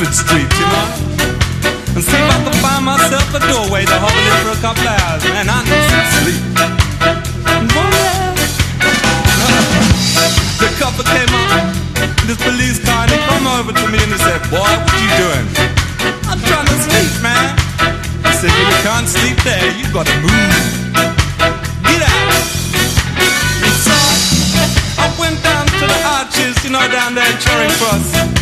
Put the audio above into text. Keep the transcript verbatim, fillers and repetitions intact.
Oxford Street, you know, and see if I could find myself a doorway to hover in for a couple of hours. Man, I need some sleep. Oh, yeah. The couple came up, this police car, and he come over to me and he said, boy, what you doing? I'm trying to sleep, man. I said, you can't sleep there, you gotta move.